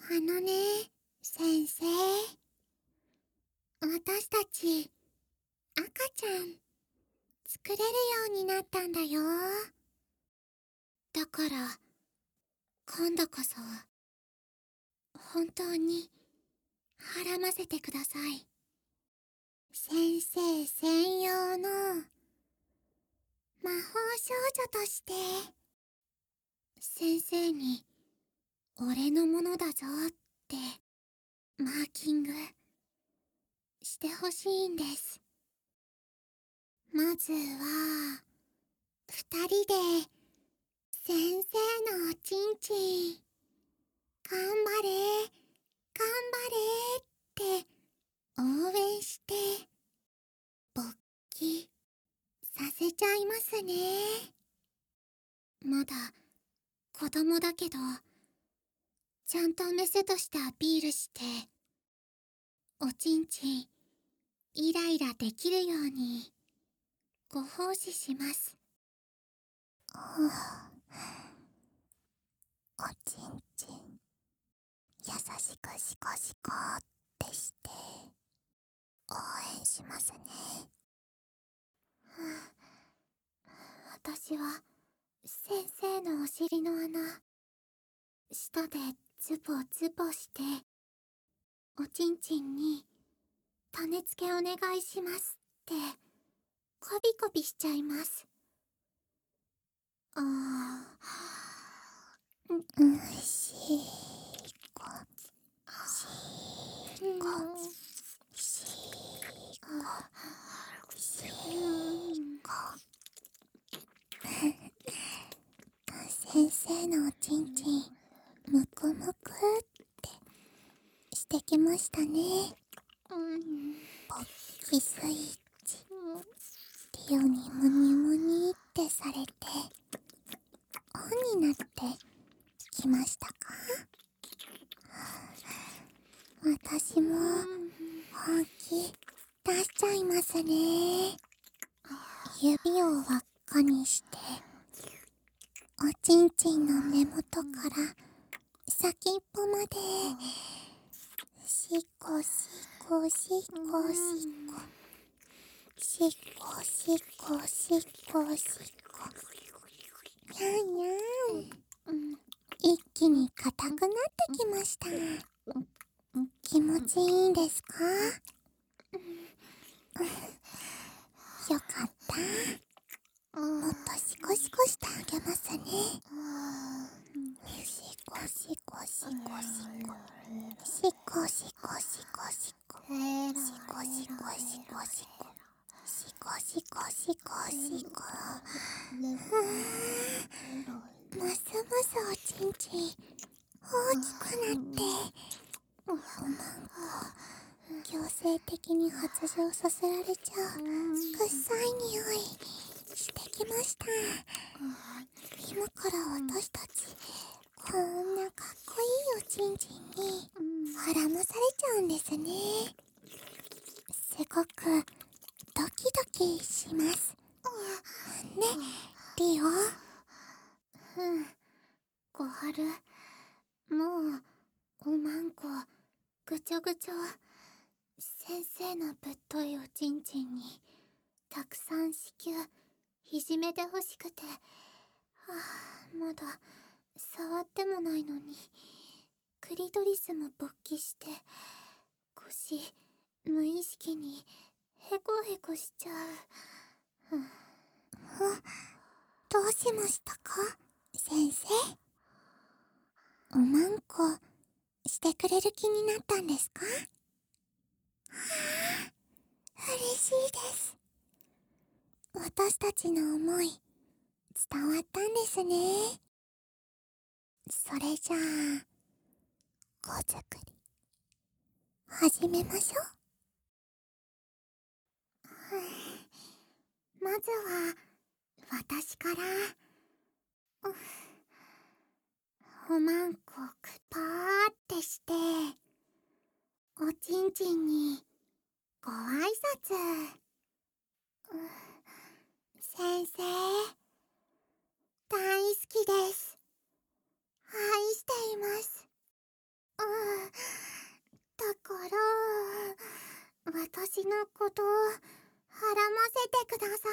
先生。私たち、赤ちゃん、作れるようになったんだよ。だから、今度こそ、本当に、はらませてください。先生専用の、魔法少女として、先生に、俺のものだぞって、マーキング、してほしいんです。まずは、二人で、先生のおちんちん、頑張れ、頑張れって応援して、勃起させちゃいますね。まだ子供だけど、ちゃんとメスとしてアピールして、おちんちんイライラできるようにご奉仕します。おちんちん優しくシコシコってして応援しますね。私は先生のお尻の穴舌でズボズボしておちんちんに種付けお願いしますってコビコビしちゃいます。しこしこしこしこ先生のおちんちんむくむくってしてきましたね。ポッキスイッチリオにムニムニってされてオンになってきましたか？私も本気出しちゃいますね。指を輪っかにしておちんちんの根元から先っぽまでしこしこしこしこしこしこしこしこにゃんにゃん。一気に硬くなってきました。気持ちいいんですか？よかった。もっとシコシコしてあげますね。シコシコシコシコシコシコシコシコシコシコシコシコシコシコシコシコシコ。ますますおちんちん大きくなっておまんこ強制的に発情させられちゃう臭い匂いしてきました。今から私たちこんなかっこいいおちんちんにはらまされちゃうんですね。すごくドキドキしますね、リオ。小春、もうおまんこぐちょぐちょ。先生のぶっといおちんちんにたくさん子宮いじめてほしくて、まだ触ってもないのにクリトリスも勃起して腰無意識にヘコヘコしちゃう。どうしましたか先生？おまんこしてくれる気になったんですか？嬉しいです。私たちの思い伝わったんですね。それじゃあ子作り始めましょう。まずは私から。おまんこくぱーってしておちんちんにご挨拶。先生大好きです。愛しています。 私のことをはらませてくださ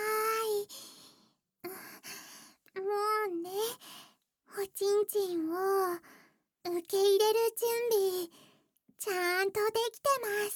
い。もうね、おちんちんを受け入れる準備ちゃんとできてます。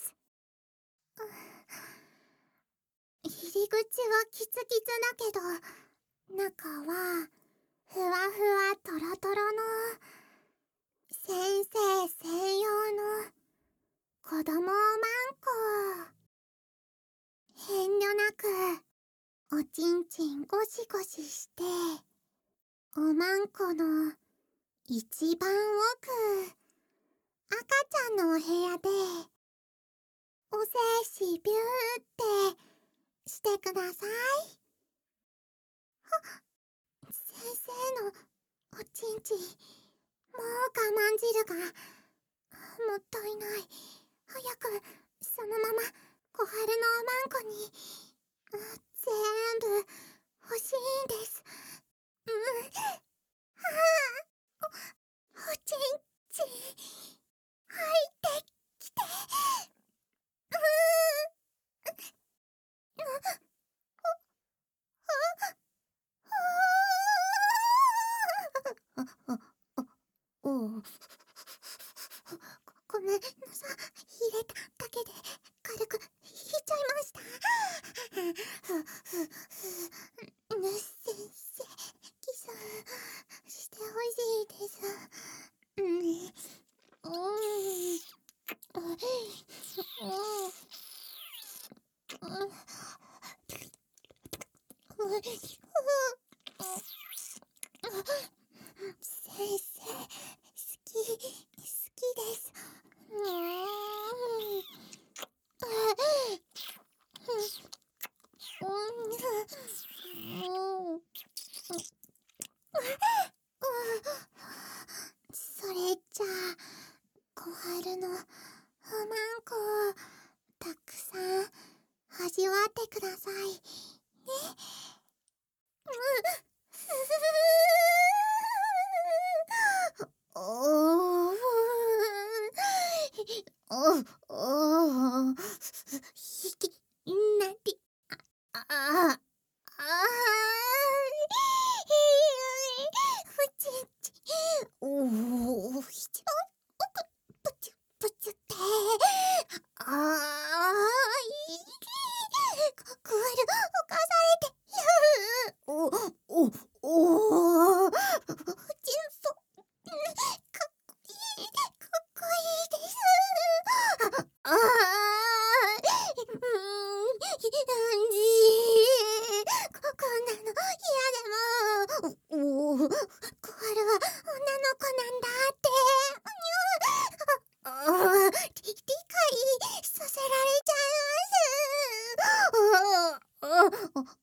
入り口はキツキツだけど、中はふわふわトロトロの先生専用の子供おまんこ。遠慮なくおちんちんゴシゴシしておまんこの一番奥、赤ちゃんのお部屋でお精子ビューってしてください。先生のおちんちん、もう我慢汁がもったいない。早くそのまま小春のおまんこに全部欲しいんです。おちんちん入ってきて。ごめんなさい。入れただけで軽く引いちゃいました。先生、キスしてほしいです。先生、好きです。それじゃあ小春のおまんこをたくさん味わってくださいね。ひきなり、ふちんち、一番奥、ぷちゅぷちゅって、小春、おかされて、ふちんそ、かっこいいです。こんなの嫌でも、小春は女の子なんだって、理解させられちゃいます。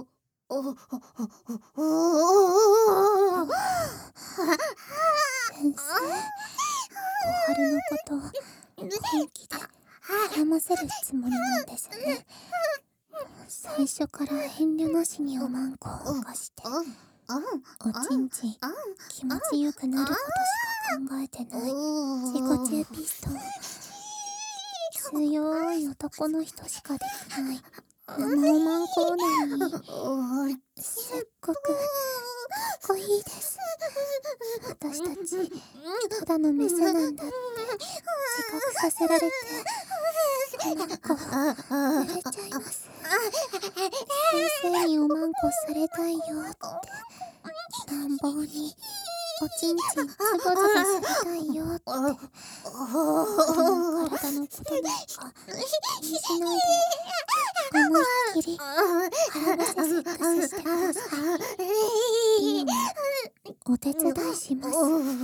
先生、小春のこと本気で絡ませるつもりなんですね。最初から遠慮なしにおまんこを動かして、おちんちん気持ちよくなることしか考えてない自己中ピストン。強い男の人しかできない生おまんこなのに、すっごくかっこいいです。私たちただのメスなんだって自覚させられて、その子濡れちゃいます。先生におまんこされたいよって乱暴におちんちんズボズボされたいよって、体のことなんか気にしないで思いっきり絡ませセックスしてください。いいね、お手伝いします。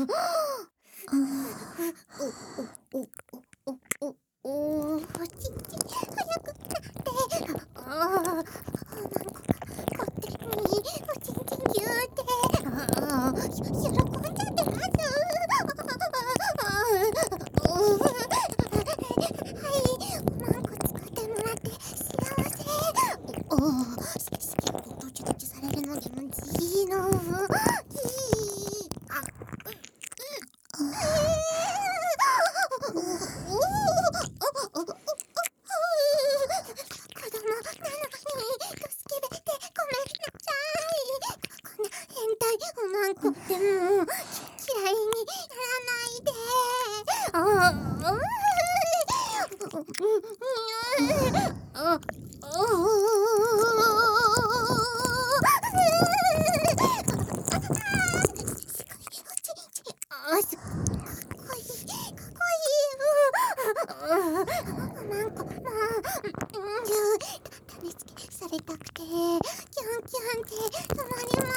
おちんちん早くなって。おまんこが勝手におちんちんぎゅーって喜んじゃってます。はい、おまんこ使ってもらって幸せ。どちどちされるの気持ちいいの。 なんか、種付けされたくて、キュンキュンって止まりま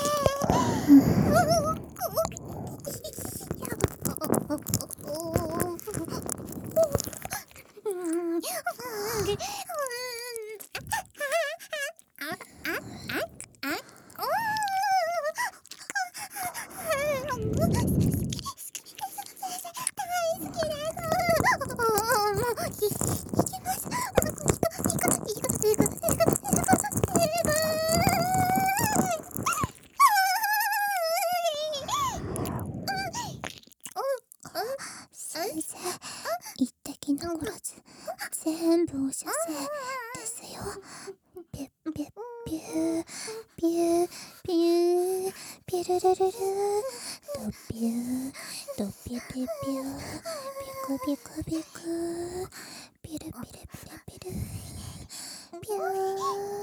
先生、一滴残らず全部お射精ですよ。ピュッピュッピューピューピューピュルルルルドピュードピュピュピュービクビクビクピルピルピルピルピュー。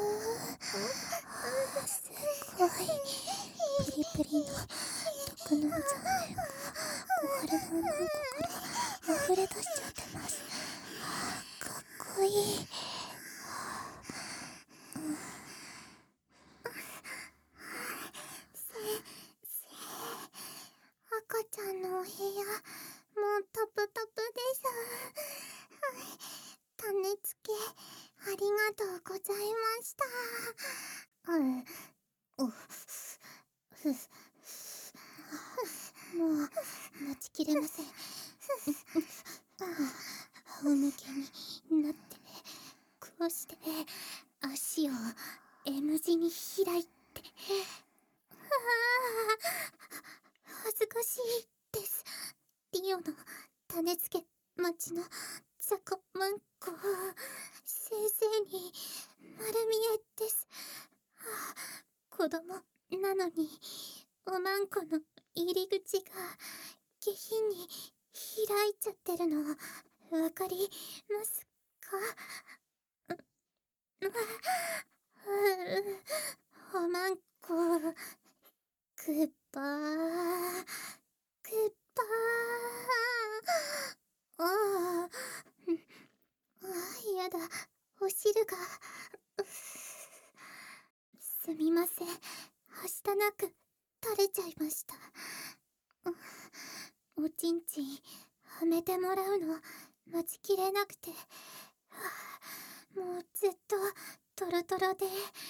すごいプリプリの毒の残念が小春のマンコから溢れ出しちゃってます。かっこいい。赤ちゃんのお部屋もうタプタプです。種付けありがとうございました。もう待ちきれません。仰向けになってこうして足を M 字に開いて、恥ずかしいです。リオの種付け待ちのザコマンコ先生に丸見えです。子供なのにおまんこの入り口が下品に開いちゃってるのわかりますか？おまんこグッバーグッバー。やだ、お汁がすみません、はしたなく垂れちゃいました。おちんちんはめてもらうの待ちきれなくて、もうずっとトロトロで、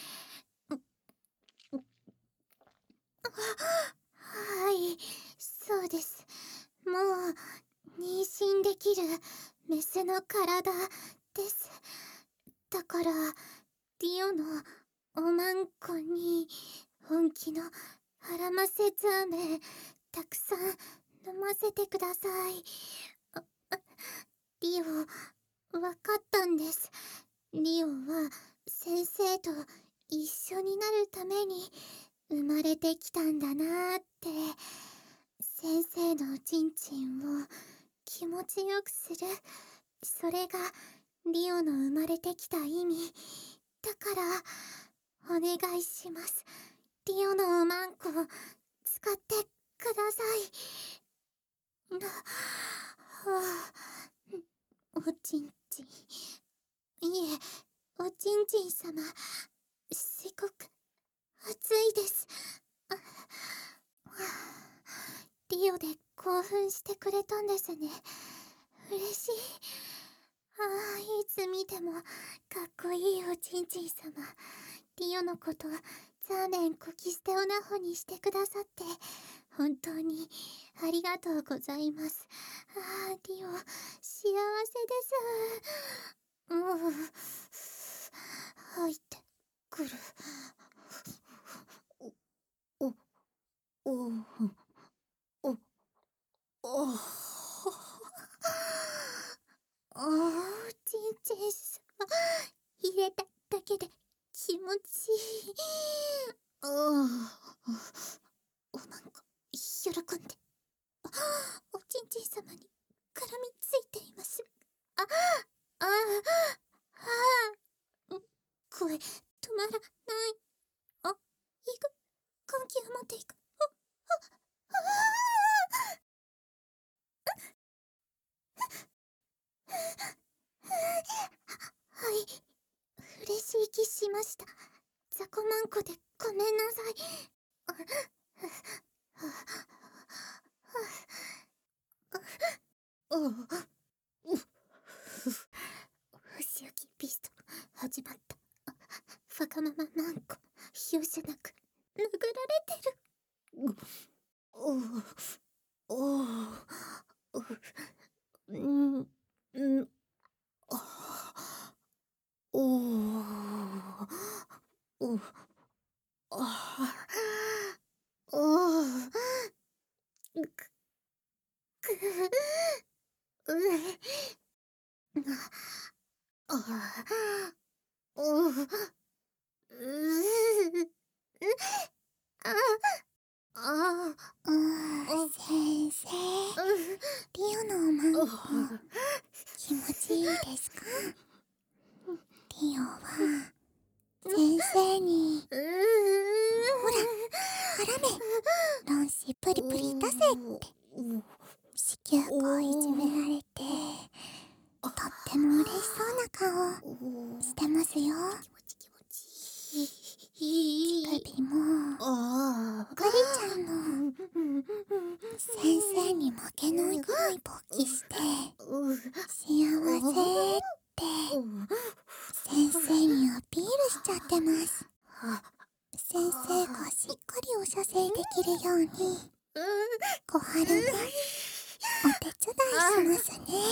はい、そうです。もう妊娠できるメスの体です。だからリオのおまんこに本気のハラマセザーメンたくさん飲ませてください。リオ、わかったんです。リオは先生と一緒になるために生まれてきたんだなーって。先生のおちんちんを気持ちよくする、それがリオの生まれてきた意味だからお願いします。リオのおまんこ使ってください。おちんちん、いえ、おちんちん様すごく熱いです。リオで興奮してくれたんですね。嬉しい。いつ見てもかっこいいおちんちん様。リオのことザーメンこき捨ておなほにしてくださって本当にありがとうございます。リオ幸せです。入ってくる。おおおおちんちん様入れただけで気持ちいい。おまんこ喜んでおちんちん様にはい、嬉しい気しました。雑魚マンコでごめんなさい。星焼きビースト始まった。わがままマンコ容赦なく殴られてる。おおおうんうんあおおあおくくあおうあ先生、リオのおまんこ、気持ちいいですか？リオは、先生に、ほら、絡め、論子プリプリ出せって、子宮口いじめられて、とっても嬉しそうな顔してますよ。乳首も、クリちゃんの、先生に負けないくらい勃起して、幸せって先生にアピールしちゃってます。先生がしっかりお射精できるように小春がお手伝いしますね。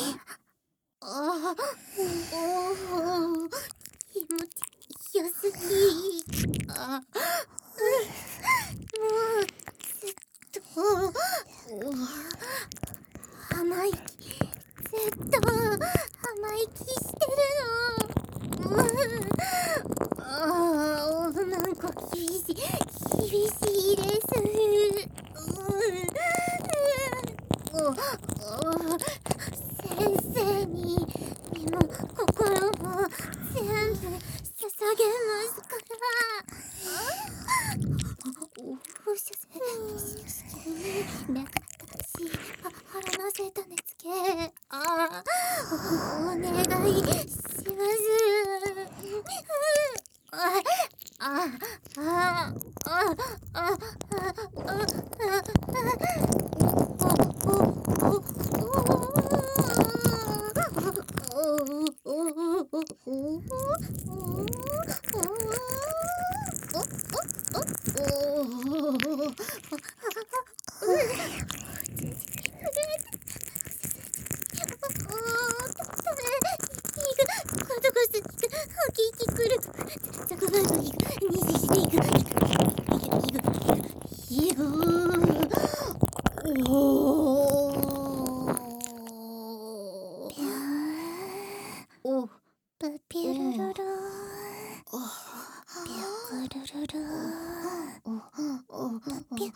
気持ちよすぎ。もうずっと甘いずっと甘い気してるの。なんか厳しいです。先生に身も心も全部捧げますから。放射線脈し腹のせたねつけお願いします。 プピュルルルー、ピュクルルルー、プピュ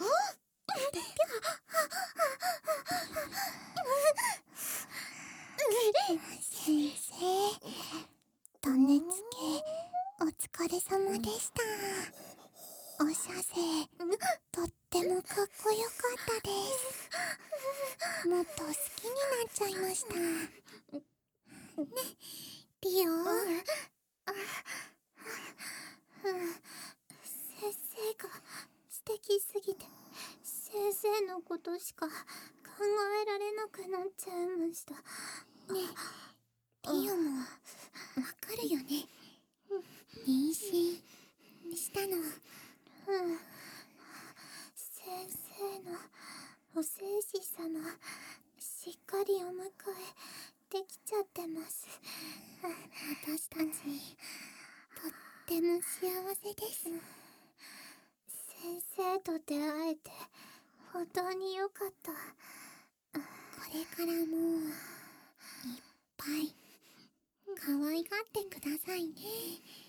先生、種付けお疲れ様でした。お射精とってもかっこよかったです。もっと好きになっちゃいました。 リオ先生が素敵すぎて先生のことしか考えられなくなっちゃいました。 ねえ、リオもわかるよね。妊娠したの。 先生のお聖子様しっかりお迎えできちゃってます。 私たちとっても幸せです。 先生と出会えて本当によかった。 これからもいっぱい可愛がってくださいね。